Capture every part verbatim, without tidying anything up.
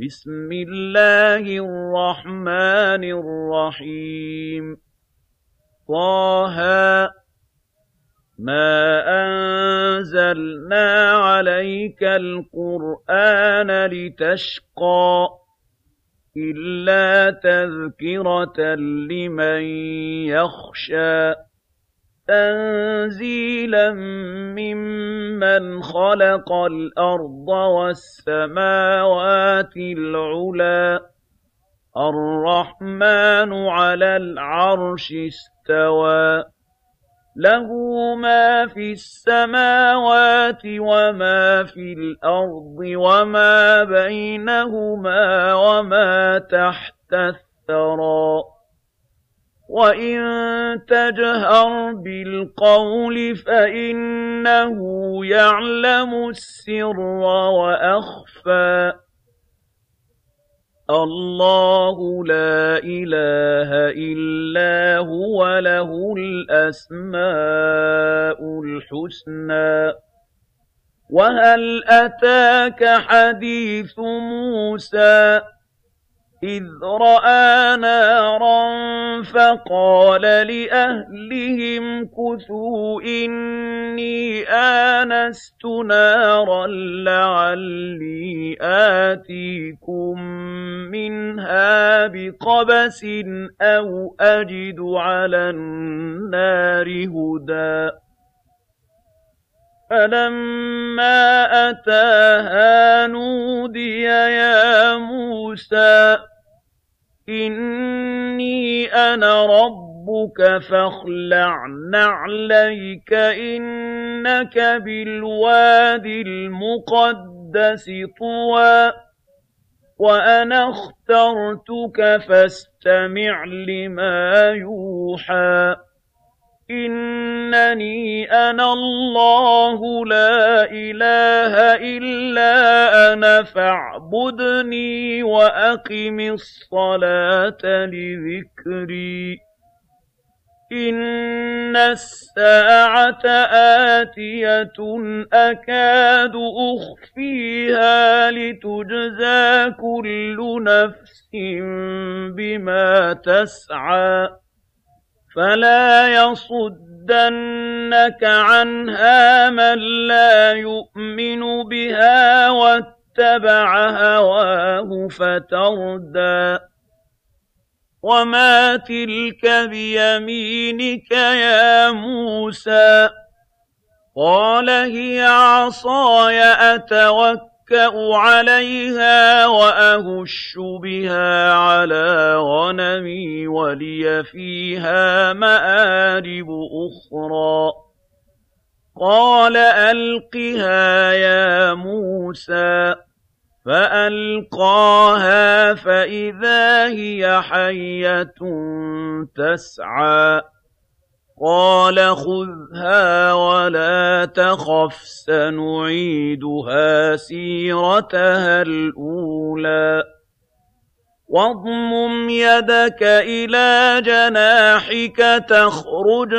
بسم الله الرحمن الرحيم طه ما أنزلنا عليك القرآن لتشقى إلا تذكرة لمن يخشى تنزيلا ممن خلق الأرض والسماوات العلى الرحمن على العرش استوى له ما في السماوات وما في الأرض وما بينهما وما تحت الثرى وإن تجهر بالقول فإنه يعلم السر وأخفى الله لا إله إلا هو له الأسماء الحسنى وهل أتاك حديث موسى إذ رأى نارا فقال لأهلهم كثوا إني آنست نارا لعلي آتيكم منها بقبس أو أجد على النار هدى فلما أتاها نودي يا موسى إني أنا ربك فاخلع نعليك إنك بالوادي المقدس طوى وأنا اخترتك فاستمع لما يوحى إنني أنا الله لا إله إلا أنا فاعبدني وأقم الصلاة لذكري إن الساعة آتية أكاد أخفيها لتجزى كل نفس بما تسعى فلا يصدنك عنها من لا يؤمن بها واتبع هواه فتردى وما تلك بيمينك يا موسى قال هي عصاي أتوكل عليها وأهش بها على غنمي ولي فيها مآرب أخرى قال ألقها يا موسى فألقاها فإذا هي حية تسعى قال خذها ولا تخف سنعيدها سيرتها الأولى واضمم يدك إلى جناحك تخرج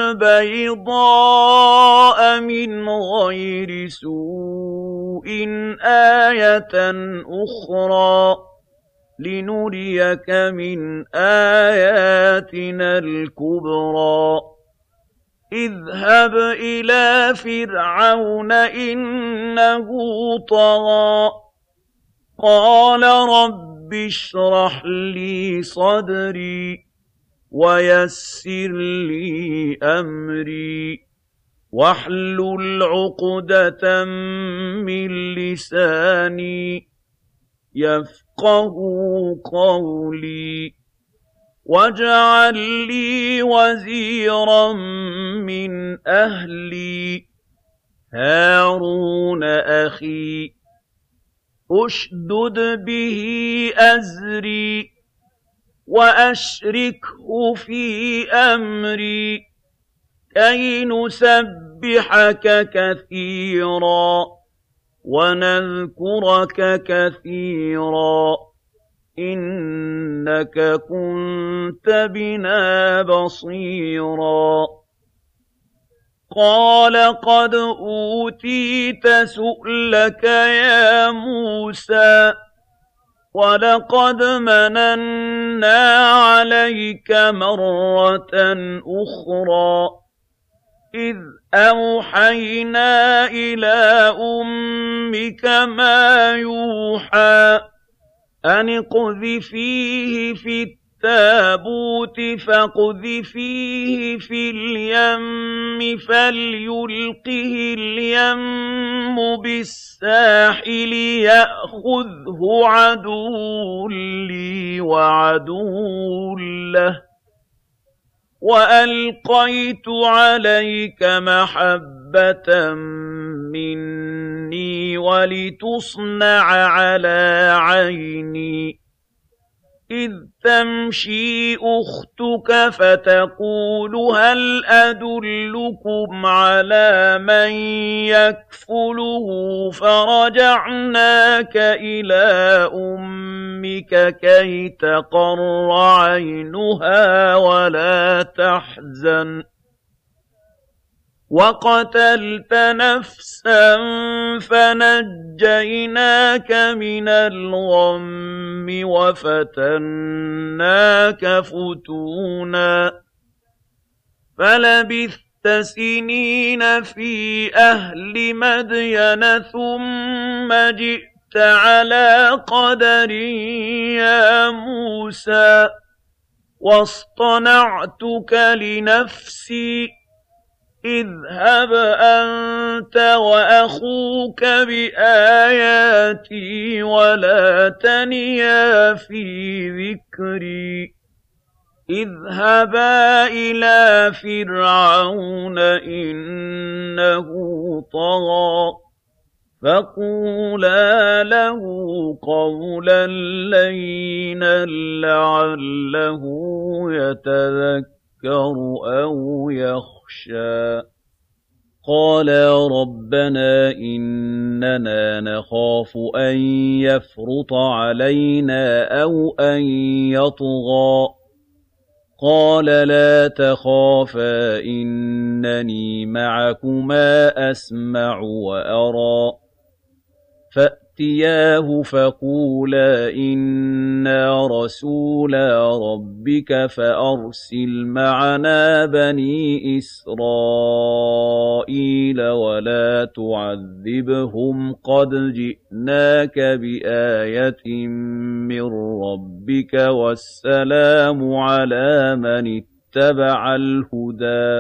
بيضاء من غير سوء آية أخرى لنريك من آياتنا الكبرى اذهب إلى فرعون إنه طغى قال رب اشرح لي صدري ويسر لي أمري واحلل عقدة من لساني يفقه قولي واجعل لي وزيرا من أهلي هارون أخي أشدد به أزري وأشركه في أمري كي نسبحك كثيرا ونذكرك كثيرا إنك كنت بنا بصيرا قال قد أوتيت سؤلك يا موسى وَلَقَدْ مَنَنَّا عَلَيْكَ مَرَّةً أُخْرَىٰ إِذْ أَوْحَيْنَا إِلَىٰ أُمِّكَ مَا يُوحَىٰ أَنِ اقْذِفِيهِ فِي التَّابُوتِ فَاقْذِفِيهِ فِي الْيَمِّ فَلْيُلْقِهِ الْيَمُّ بِالسَّاحِلِ يَأْخُذْهُ عَدُوٌّ لِّي وَعَدُوٌّ لَّهُ وَأَلْقَيْتُ عَلَيْكَ مَحَبَّةً مِّنِّي وَلِتُصْنَعَ عَلَىٰ عَيْنِي إِذْ تَمْشِي أُخْتُكَ فَتَقُولُ هَلْ أَدُلُّكُمْ عَلَىٰ مَن يَكْفُلُهُ فَرَجَعْنَاكَ إِلَىٰ أُمِّكَ كَيْ تَقَرَّ عَيْنُهَا وَلَا تَحْزَنَ وَقَتَلْتَ نَفْسًا فَنَجَّيْنَاكَ مِنَ الْغَمِّ وَفَتَنَّاكَ فُتُونًا فَلَبِثْتَ سِنِينَ فِي أَهْلِ مَدْيَنَ ثُمَّ جِئْتَ عَلَىٰ قَدَرٍ يَا مُوسَىٰ وَاصْطَنَعْتُكَ لِنَفْسِي اذْهَبْ أَنتَ وَأَخُوكَ بِآيَاتِي وَلَا تَنِيَا فِي ذِكْرِي اذْهَبَا إِلَىٰ فِرْعَوْنَ إِنَّهُ طَغَىٰ فَقُولَا لَهُ قَوْلًا لَّيِّنًا لَّعَلَّهُ يَتَذَكَّرُ أَوْ يَخْشَىٰ قَالَا رَبَّنَا إِنَّنَا نَخَافُ أَن يَفْرُطَ عَلَيْنَا أَوْ أَن يَطْغَىٰ قَالَ لَا تَخَافَا إِنَّنِي مَعَكُمَا أَسْمَعُ وَأَرَىٰ فَأْتِيَاهُ فَقُولَا إِنَّا رَسُولَا رَبِّكَ فَأَرْسِلْ مَعَنَا بَنِي إِسْرَائِيلَ وَلَا تُعَذِّبْهُمْ قَدْ جِئْنَاكَ بِآيَةٍ مِّن رَّبِّكَ وَالسَّلَامُ عَلَىٰ مَنِ اتَّبَعَ الْهُدَىٰ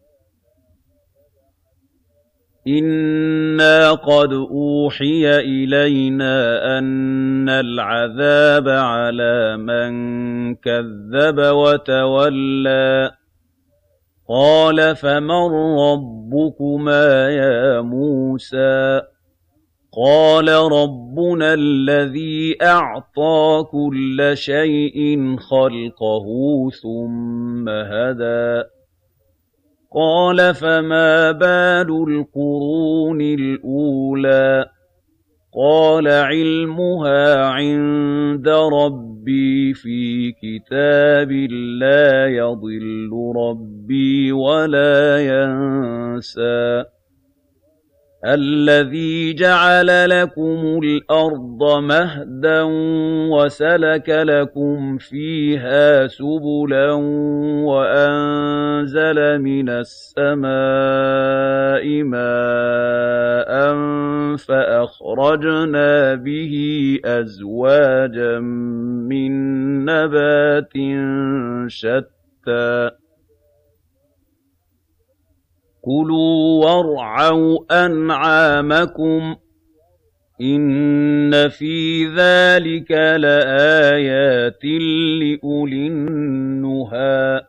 إِنَّا قَدْ أُوحِيَ إِلَيْنَا أَنَّ الْعَذَابَ عَلَىٰ مَن كَذَّبَ وَتَوَلَّىٰ قَالَ فَمَن رَّبُّكُمَا يَا مُوسَىٰ قَالَ رَبُّنَا الَّذِي أَعْطَىٰ كُلَّ شَيْءٍ خَلْقَهُ ثُمَّ هَدَىٰ قَالَ فَمَا بَالُ الْقُرُونِ الْأُولَىٰ قَالَ عِلْمُهَا عِندَ رَبِّي فِي كِتَابٍ لَّا يَضِلُّ رَبِّي وَلَا يَنسَى الَّذِي جَعَلَ لَكُمُ الْأَرْضَ مَهْدًا وَسَلَكَ لَكُمْ فِيهَا سُبُلًا وَأَنزَلَ مِنَ السَّمَاءِ مَاءً فَأَخْرَجْنَا بِهِ أَزْوَاجًا مِّن نَّبَاتٍ شَتَّىٰ كُلُوا وَارْعَوْا أَنْعَامَكُمْ إِنَّ فِي ذَٰلِكَ لَآيَاتٍ لِّأُولِي النُّهَىٰ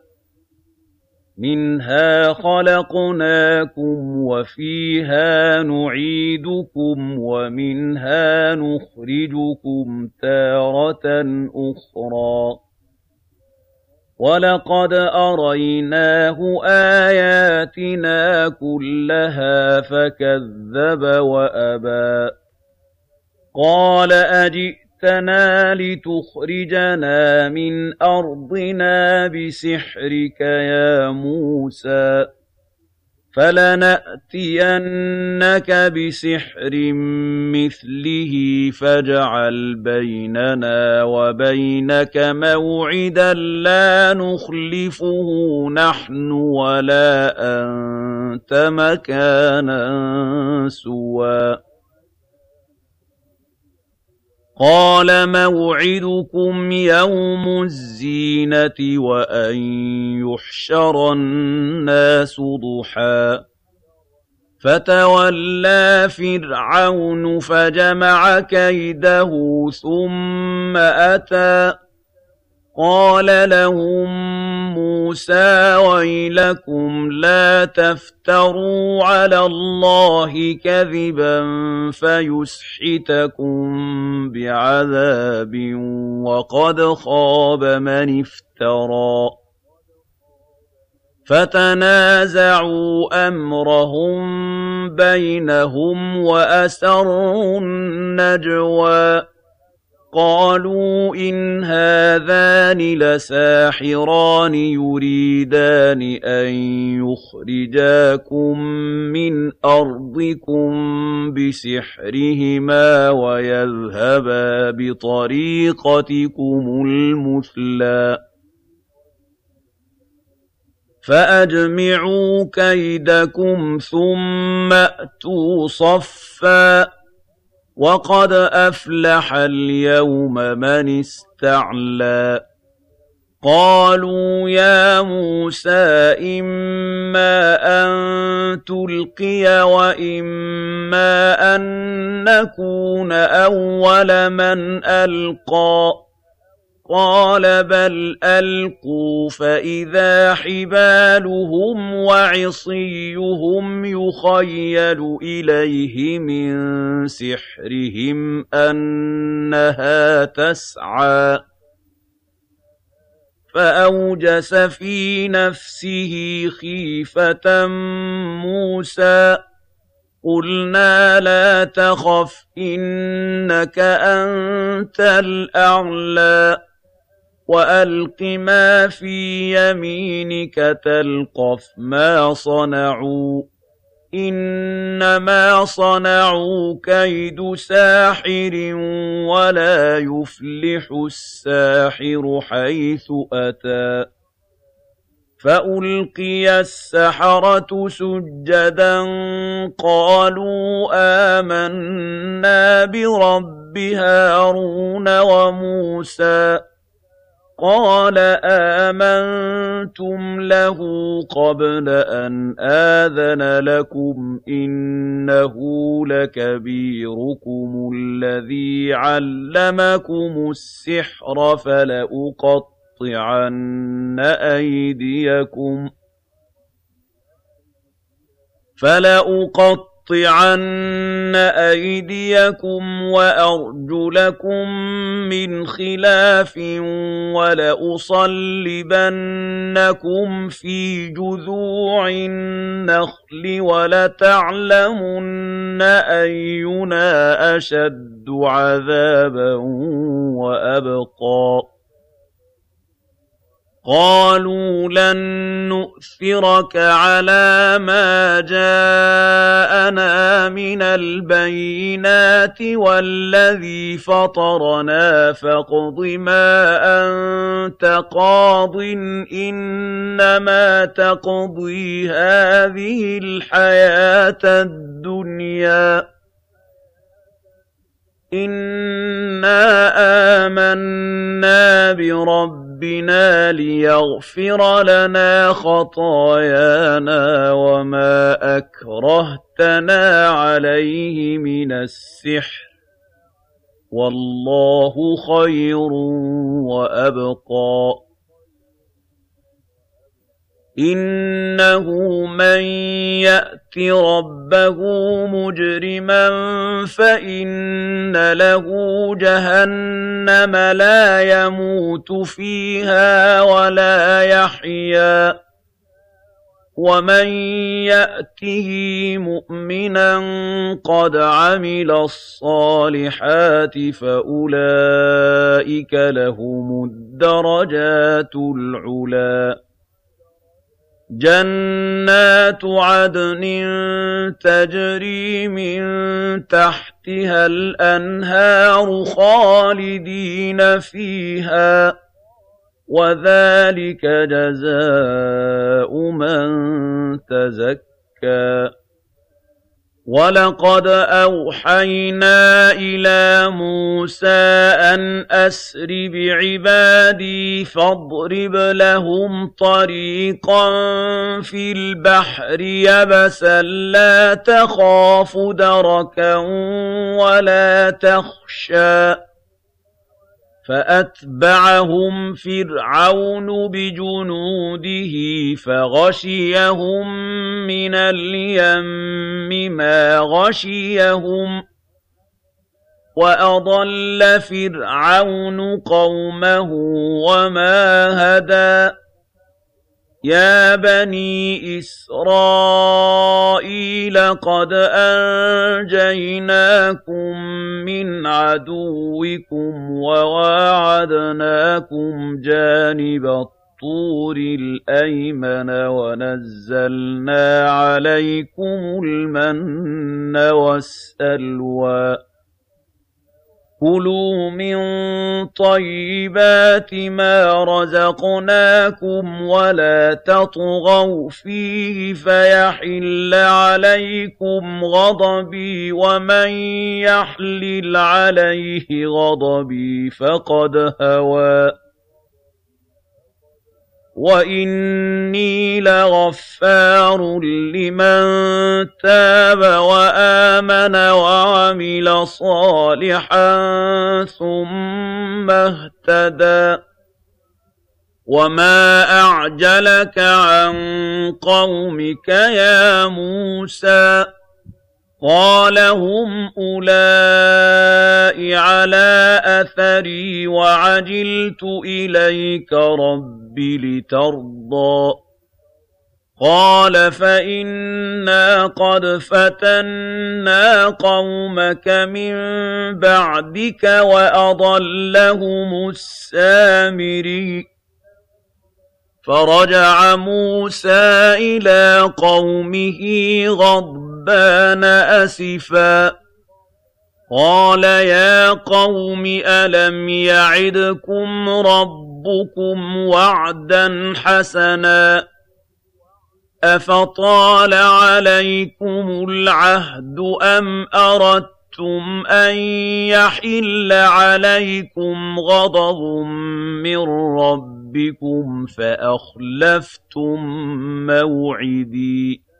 مِنْهَا خَلَقْنَاكُمْ وَفِيهَا نُعِيدُكُمْ وَمِنْهَا نُخْرِجُكُمْ تَارَةً أُخْرَىٰ وَلَقَدْ أَرَيْنَاهُ آيَاتِنَا كُلَّهَا فَكَذَّبَ وَأَبَىٰ قَالَ أَجِئْتَنَا لِتُخْرِجَنَا مِنْ أَرْضِنَا بِسِحْرِكَ يَا مُوسَىٰ فَلَنَأْتِيَنَّكَ بِسِحْرٍ مِّثْلِهِ فَاجْعَلْ بَيْنَنَا وَبَيْنَكَ مَوْعِدًا لَّا نُخْلِفُهُ نَحْنُ وَلَا أَنتَ مَكَانًا سُوًى قَالَ مَوْعِدُكُمْ يَوْمُ الزِّينَةِ وَأَن يُحْشَرَ النَّاسُ ضُحًى فَتَوَلَّىٰ فِرْعَوْنُ فَجَمَعَ كَيْدَهُ ثُمَّ أَتَىٰ قَالَ لَهُم مُّوسَىٰ وَيْلَكُمْ لَا تَفْتَرُوا عَلَى اللَّهِ كَذِبًا فَيُسْحِتَكُم بِعَذَابٍ وَقَدْ خَابَ مَنِ افْتَرَىٰ فَتَنَازَعُوا أَمْرَهُم بَيْنَهُمْ وَأَسَرُّوا النَّجْوَىٰ قَالُوا إِنْ هَٰذَانِ لَسَاحِرَانِ يُرِيدَانِ أَن يُخْرِجَاكُم مِّنْ أَرْضِكُم بِسِحْرِهِمَا وَيَذْهَبَا بِطَرِيقَتِكُمُ الْمُثْلَىٰ فَأَجْمِعُوا كَيْدَكُمْ ثُمَّ ائْتُوا صَفًّا وَقَدْ أَفْلَحَ الْيَوْمَ مَنِ اسْتَعْلَىٰ قَالُوا يَا مُوسَىٰ إِمَّا أَن تُلْقِيَ وَإِمَّا أَن نَّكُونَ أَوَّلَ مَنْ أَلْقَىٰ قَالَ بَلْ أَلْقُوا فَإِذَا حِبَالُهُمْ وَعِصِيُّهُمْ يُخَيَّلُ إِلَيْهِ مِن سِحْرِهِمْ أَنَّهَا تَسْعَىٰ فَأَوْجَسَ فِي نَفْسِهِ خِيفَةً مُّوسَىٰ قُلْنَا لَا تَخَفْ إِنَّكَ أَنتَ الْأَعْلَىٰ وَأَلْقِ مَا فِي يَمِينِكَ تَلْقَفْ مَا صَنَعُوا إِنَّمَا صَنَعُوا كَيْدُ سَاحِرٍ وَلَا يُفْلِحُ السَّاحِرُ حَيْثُ أَتَىٰ فَأُلْقِيَ السَّحَرَةُ سُجَّدًا قَالُوا آمَنَّا بِرَبِّ هَارُونَ وَمُوسَىٰ قَالَ آمَنتُمْ لَهُ قَبْلَ أَنْ آذَنَ لَكُمْ إِنَّهُ لَكَبِيرُكُمُ الَّذِي عَلَّمَكُمُ السِّحْرَ فَلَأُقَطِّعَنَّ أَيْدِيَكُمْ فَلَأُقَطِّعَنَّ أَيْدِيَكُمْ وَأَرْجُلَكُم مِّنْ خِلَافٍ وَلَأُصَلِّبَنَّكُمْ فِي جُذُوعِ النَّخْلِ وَلَتَعْلَمُنَّ أَيُّنَا أَشَدُّ عَذَابًا وَأَبْقَىٰ قَالُوا لَن نُّؤْثِرَكَ عَلَىٰ مَا جَاءَنَا مِنَ الْبَيِّنَاتِ وَالَّذِي فَطَرَنَا فَاقْضِ مَا أَنتَ قَاضٍ إِنَّمَا تَقْضِي هَٰذِهِ الْحَيَاةَ الدُّنْيَا إِنَّا آمَنَّا بِرَبِّنَا لِيَغْفِرَ لَنَا خَطَايَانَا وَمَا أَكْرَهْتَنَا عَلَيْهِ مِنَ السِّحْرِ وَاللَّهُ خَيْرٌ وَأَبْقَىٰ إِنَّهُ مَن يَأْتِ رَبَّهُ مُجْرِمًا فَإِنَّ لَهُ جَهَنَّمَ لَا يَمُوتُ فِيهَا وَلَا يَحْيَىٰ وَمَن يَأْتِهِ مُؤْمِنًا قَدْ عَمِلَ الصَّالِحَاتِ فَأُولَٰئِكَ لَهُمُ الدَّرَجَاتُ الْعُلَىٰ جَنَّاتُ عَدْنٍ تَجْرِي مِن تَحْتِهَا الْأَنْهَارُ خَالِدِينَ فِيهَا ۚ وَذَٰلِكَ جَزَاءُ مَن تَزَكَّىٰ. وَلَقَدْ أَوْحَيْنَا إِلَىٰ مُوسَىٰ أَنْ أَسْرِ بِعِبَادِي فَاضْرِبْ لَهُمْ طَرِيقًا فِي الْبَحْرِ يَبَسًا لَّا تَخَافُ دَرَكًا وَلَا تَخْشَىٰ. فَأَتْبَعَهُمْ فِرْعَوْنُ بِجُنُودِهِ فَغَشِيَهُم مِّنَ الْيَمِّ مَا غَشِيَهُمْ ۚ وَأَضَلَّ فِرْعَوْنُ قَوْمَهُ وَمَا هَدَىٰ. يَا بَنِي إِسْرَائِيلَ قَدْ أَنجَيْنَاكُم مِّنْ عَدُوِّكُمْ وَوَاعَدْنَاكُمْ جَانِبَ الطُّورِ الْأَيْمَنَ وَنَزَّلْنَا عَلَيْكُمُ الْمَنَّ وَالسَّلْوَىٰ. كُلُوا مِن طَيِّبَاتِ مَا رَزَقْنَاكُمْ وَلَا تَطْغَوْا فِيهِ فَيَحِلَّ عَلَيْكُمْ غَضَبِي، وَمَن يَحْلِلْ عَلَيْهِ غَضَبِي فَقَدْ هَوَىٰ. وَإِنِّي لَغَفَّارٌ لِّمَن تَابَ وَآمَنَ وَعَمِلَ صَالِحًا ثُمَّ اهْتَدَىٰ. وَمَا أَعْجَلَكَ عَن قَوْمِكَ يَا مُوسَىٰ؟ قَالَ هُمْ أُولَاءِ عَلَىٰ أَثَرِي وَعَجِلْتُ إِلَيْكَ رَبِّ لِتَرْضَىٰ. قَالَ فَإِنَّا قَدْ فَتَنَّا قَوْمَكَ مِن بَعْدِكَ وَأَضَلَّهُمُ السَّامِرِيُّ. فَرَجَعَ مُوسَىٰ إِلَىٰ قَوْمِهِ غَضْبَانَ أَسِفًا. قَالَ يَا قَوْمِ أَلَمْ يَعِدْكُمْ رَبُّكُمْ وَعْدًا حَسَنًا؟ أَفَطَالَ عَلَيْكُمُ الْعَهْدُ أَمْ أَرَدتُّمْ أَن يَحِلَّ عَلَيْكُمْ غَضَبٌ مِّن رَّبِّكُمْ فَأَخْلَفْتُم مَّوْعِدِي؟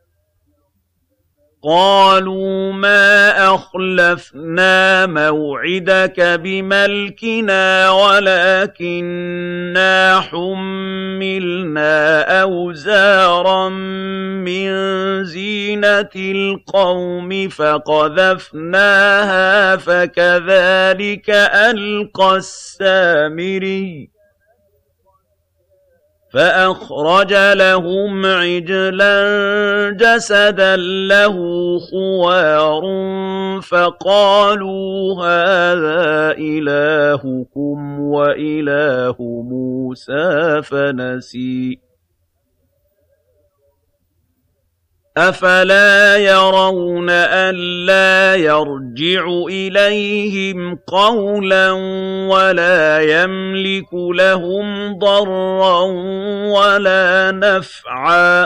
قَالُوا مَا أَخْلَفْنَا مَوْعِدَكَ بِمَلْكِنَا وَلَٰكِنَّا حُمِّلْنَا أَوْزَارًا مِّن زِينَةِ الْقَوْمِ فَقَذَفْنَاهَا فَكَذَٰلِكَ أَلْقَى السَّامِرِيُّ. فَأَخْرَجَ لَهُمْ عِجْلًا جَسَدًا لَّهُ خُوَارٌ فَقَالُوا هَٰذَا إِلَٰهُكُمْ وَإِلَٰهُ مُوسَىٰ فَنَسِيَ. أَفَلَا يَرَوْنَ أَلَّا يَرْجِعُ إِلَيْهِمْ قَوْلًا وَلَا يَمْلِكُ لَهُمْ ضَرًّا وَلَا نَفْعًا؟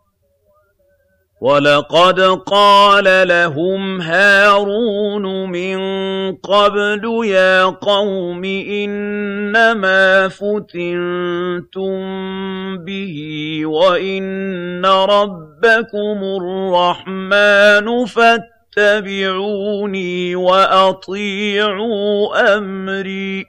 وَلَقَدْ قَالَ لَهُمْ هَارُونُ مِن قَبْلُ يَا قَوْمِ إِنَّمَا فُتِنتُم بِهِ وَإِنَّ رَبَّكُمُ الرَّحْمَٰنُ فَاتَّبِعُونِي وَأَطِيعُوا أَمْرِي.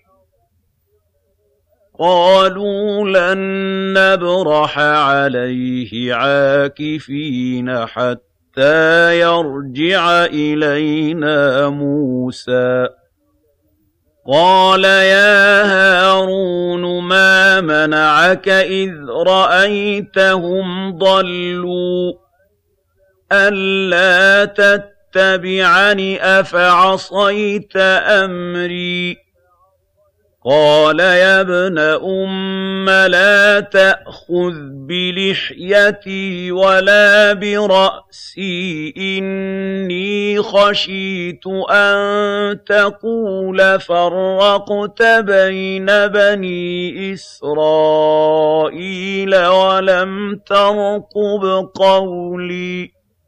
قَالُوا لَن نَّبْرَحَ عَلَيْهِ عَاكِفِينَ حَتَّىٰ يَرْجِعَ إِلَيْنَا مُوسَىٰ. قَالَ يَا هَارُونُ مَا مَنَعَكَ إِذْ رَأَيْتَهُمْ ضَلُّوا أَلَّا تَتَّبِعَنِ أَفَعَصَيْتَ أَمْرِي؟ قَالَ يَا ابْنَ أُمَّ لَا تَأْخُذْ بلحيتي ولا برأسي إني خشيت أن تقول فرقت بين بني إسرائيل ولم ترقب قولي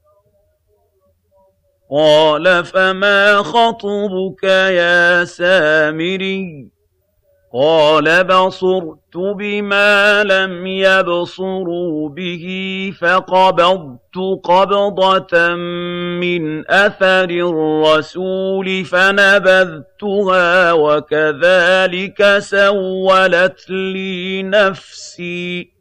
قال فما خطبك يا سامري قال بصرت بما لم يبصروا به فقبضت قبضة من أثر الرسول فنبذتها وكذلك سولت لي نفسي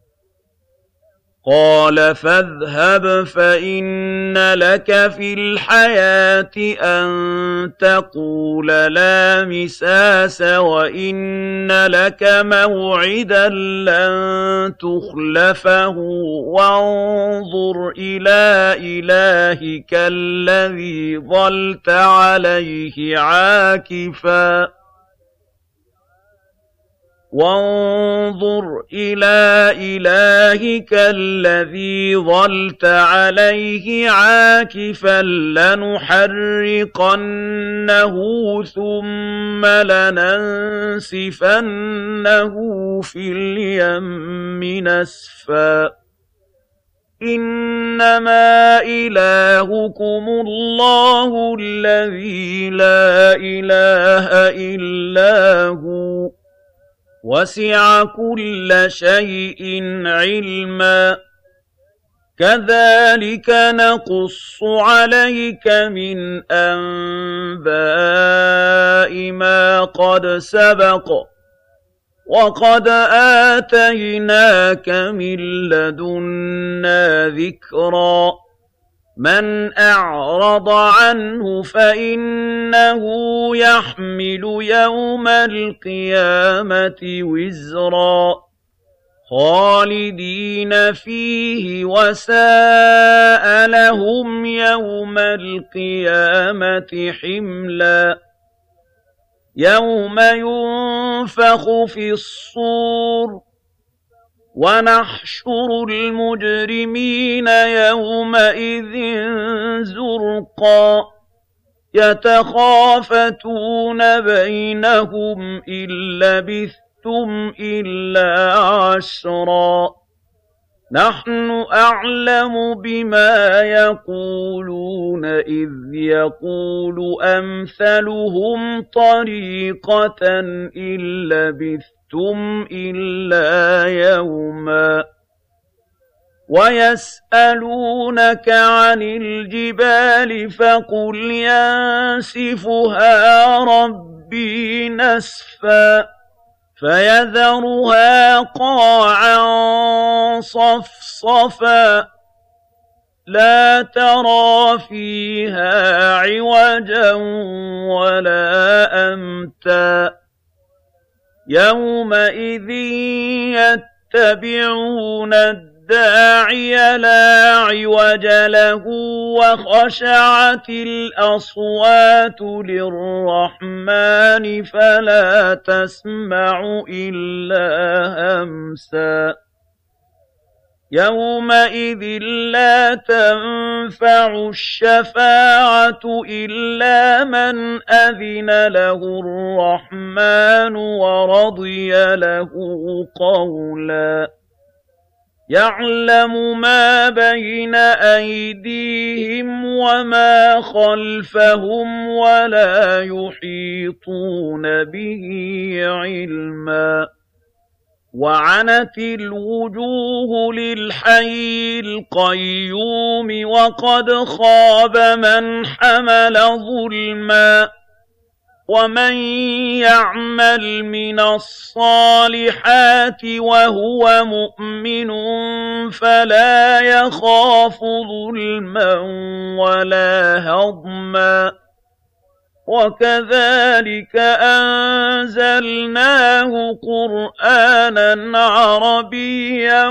قال فاذهب فإن لك في الحياة أن تقول لا مساس وإن لك موعدا لن تخلفه وانظر إلى إلهك الذي ظلت عليه عاكفا وانظر إلى إلهك الذي ظلت عليه عاكفا لنحرقنه ثم لننسفنه في اليم نسفا إنما إلهكم الله الذي لا إله إلا هو وسع كل شيء علما كذلك نقص عليك من أنباء ما قد سبق وقد آتيناك من لدنا ذكرا من أعرض عنه فإنه يحمل يوم القيامة وزرا خالدين فيه وساء لهم يوم القيامة حملا يوم ينفخ في الصور ونحشر المجرمين يومئذ زرقا يتخافتون بينهم إن لبثتم إلا عشرا نحن أعلم بما يقولون إذ يقول أمثلهم طريقة إن لبثتم إلا يوما ويسألونك عن الجبال فقل ينسفها ربي نسفا فيذرها قاعا صفصفا لا ترى فيها عوجا ولا أمتا يومئذ يتبعون الداعي لا عوج له وخشعت الأصوات للرحمن فلا تسمع إلا همسا يومئذ لا تنفع الشفاعة إلا من أذن له الرحمن ورضي له قولا يعلم ما بين أيديهم وما خلفهم ولا يحيطون به علما وعنت الوجوه للحي القيوم وقد خاب من حمل ظلما ومن يعمل من الصالحات وهو مؤمن فلا يخاف ظلما ولا هضما وكذلك أنزلناه قرآنا عربيا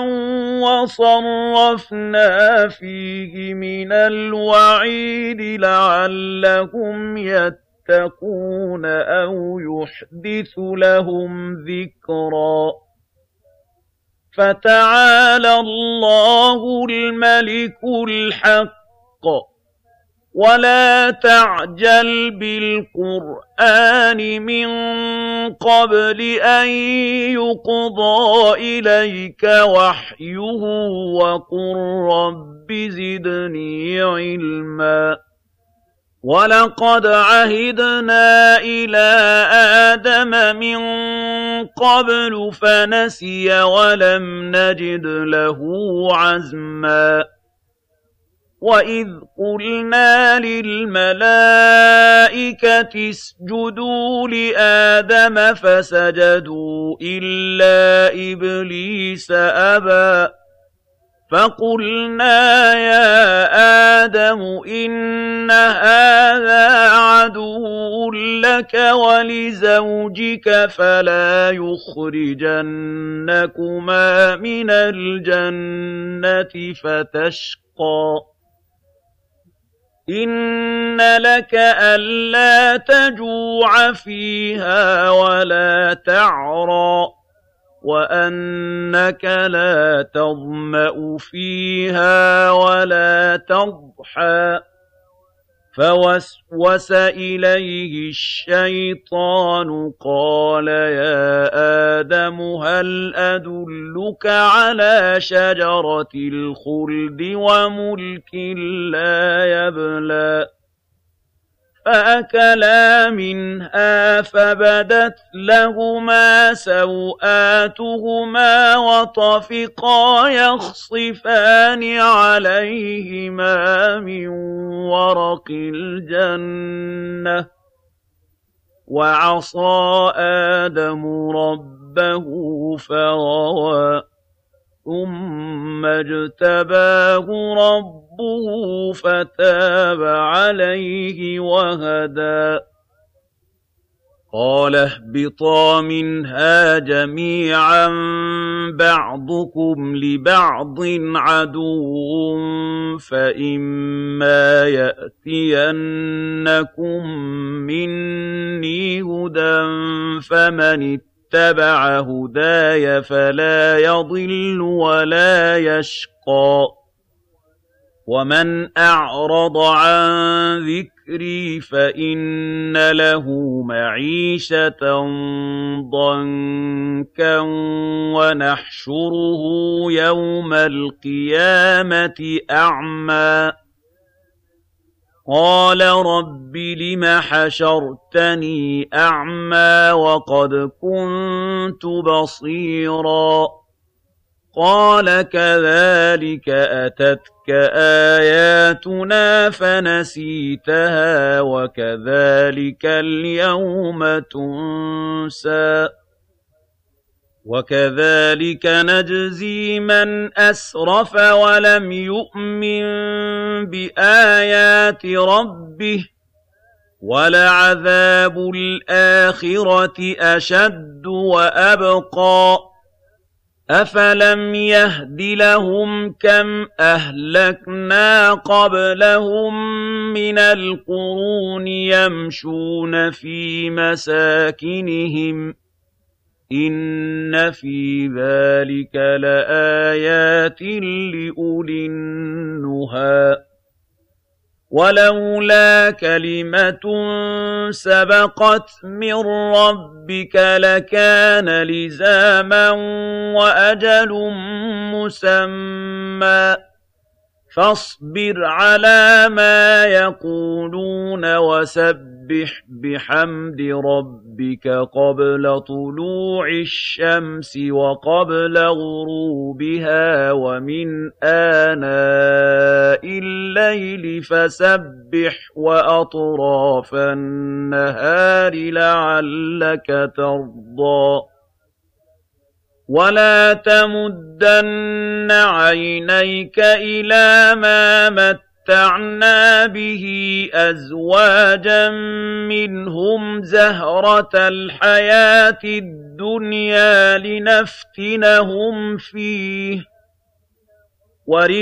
وصرفنا فيه من الوعيد لعلهم يتقون أو يحدث لهم ذكرا فَتَعَالَى اللَّهُ الْمَلِكُ الْحَقُّ وَلَا تَعْجَلْ بِالْقُرْآنِ مِن قَبْلِ أَن يُقْضَىٰ إِلَيْكَ وَحْيُهُ وَقُل رَّبِّ زِدْنِي عِلْمًا وَلَقَدْ عَهِدْنَا إِلَىٰ آدَمَ مِن قَبْلُ فَنَسِيَ وَلَمْ نَجِدْ لَهُ عَزْمًا وَإِذْ قُلْنَا لِلْمَلَائِكَةِ اسْجُدُوا لِآدَمَ فَسَجَدُوا إِلَّا إِبْلِيسَ أَبَىٰ فَقُلْنَا يَا آدَمُ إِنَّ هَٰذَا عَدُوٌّ لَّكَ وَلِزَوْجِكَ فَلَا يُخْرِجَنَّكُمَا مِنَ الْجَنَّةِ فَتَشْقَىٰ إِنَّ لَكَ أَلَّا تَجُوعَ فِيهَا وَلَا تَعْرَىٰ وَأَنَّكَ لَا تَظْمَأُ فِيهَا وَلَا تَضْحَىٰ فَوَسْوَسَ إِلَيْهِ الشَّيْطَانُ قَالَ يَا آدَمُ هَلْ أَدُلُّكَ عَلَىٰ شَجَرَةِ الْخُلْدِ وَمُلْكٍ لَّا يَبْلَىٰ فَأَكَلَا مِنْهَا فَبَدَتْ لَهُمَا سَوْآتُهُمَا وَطَفِقَا يَخْصِفَانِ عَلَيْهِمَا مِن وَرَقِ الْجَنَّةِ وَعَصَىٰ آدَمُ رَبَّهُ فَغَوَىٰ ثُمَّ اجْتَبَاهُ رَبُّهُ فَتَابَ عَلَيْهِ وَهَدَىٰ قَالَ اهْبِطَا مِنْهَا جَمِيعًا بَعْضُكُمْ لِبَعْضٍ عَدُوٌّ فَإِمَّا يَأْتِيَنَّكُم مِّنِّي هُدًى فَمَنِ اتَّبَعَ هُدَايَ فَلَا يَضِلُّ وَلَا يَشْقَىٰ وَمَنْ أَعْرَضَ عَن ذِكْرِي فَإِنَّ لَهُ مَعِيشَةً ضَنكًا وَنَحْشُرُهُ يَوْمَ الْقِيَامَةِ أَعْمَىٰ قَالَ رَبِّ لِمَ حَشَرْتَنِي أَعْمَىٰ وَقَدْ كُنتُ بَصِيرًا قَالَ كَذَٰلِكَ أَتَتْكَ آيَاتُنَا فَنَسِيتَهَا وَكَذَٰلِكَ الْيَوْمَ تُنسَىٰ وَكَذَٰلِكَ نَجْزِي مَنْ أَسْرَفَ وَلَمْ يُؤْمِن بِآيَاتِ رَبِّهِ وَلَعَذَابُ الْآخِرَةِ أَشَدُّ وَأَبْقَىٰ أَفَلَمْ يَهْدِ لَهُمْ كَمْ أَهْلَكْنَا قَبْلَهُم مِّنَ الْقُرُونِ يَمْشُونَ فِي مَسَاكِنِهِمْ إِنَّ فِي ذَلِكَ لَآيَاتٍ لِّأُولِي النُّهَىٰ وَلَوْلَا كَلِمَةٌ سَبَقَتْ مِن رَّبِّكَ لَكَانَ لِزَامًا وَأَجَلٌ مُّسَمًّى فَاصْبِرْ عَلَىٰ مَا يَقُولُونَ وَسَبِّحْ بِحَمْدِ رَبِّكَ قَبْلَ طُلُوعِ الشَّمْسِ وَقَبْلَ غُرُوبِهَا وَمِنْ آنَاءِ اللَّيْلِ فَسَبِّحْ وَأَطْرَافَ النَّهَارِ لَعَلَّكَ تَرْضَىٰ وَلَا تَمُدَّنَّ عَيْنَيْكَ إِلَىٰ مَا مَتَّعْنَا بِهِ أَزْوَاجًا مِّنْهُمْ زَهْرَةَ الْحَيَاةِ الدُّنْيَا لِنَفْتِنَهُمْ فِيهِ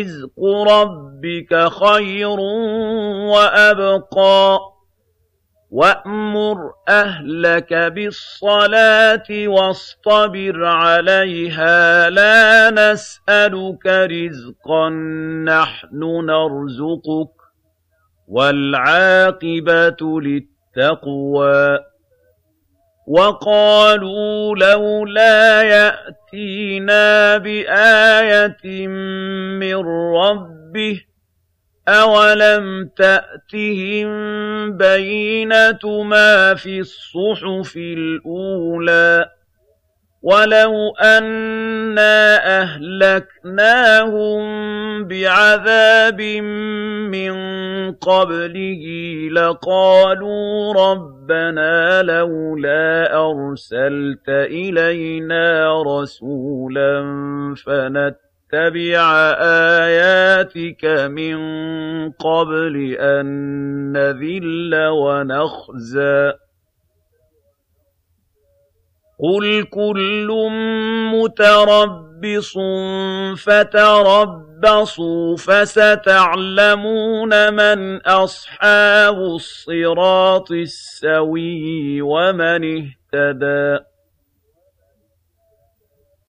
وَرِزْقُ رَبِّكَ خَيْرٌ وَأَبْقَىٰ وَأْمُرْ أَهْلَكَ بِالصَّلَاةِ وَاصْطَبِرْ عَلَيْهَا لَا نَسْأَلُكَ رِزْقًا نَّحْنُ نَرْزُقُكَ ۗ وَالْعَاقِبَةُ لِلتَّقْوَىٰ وَقَالُوا لَوْلَا يَأْتِينَا بِآيَةٍ مِّن رَّبِّهِ ۚ أَوَلَمْ تَأْتِهِم بَيِّنَةُ مَا فِي الصُّحُفِ الْأُولَىٰ ۚ وَلَوْ أَنَّا أَهْلَكْنَاهُم بِعَذَابٍ مِّن قَبْلِهِ لَقَالُوا رَبَّنَا لَوْلَا أَرْسَلْتَ إِلَيْنَا رَسُولًا فَنَتَّبِعَ آيَاتِكَ مِن قَبْلِ أَن نَّذِلَّ وَنَخْزَىٰ ۚ قُلْ كُلٌّ مُّتَرَبِّصٌ فَتَرَبَّصُوا فَسَتَعْلَمُونَ مَنْ أَصْحَابُ الصِّرَاطِ السَّوِيِّ وَمَنِ اهْتَدَىٰ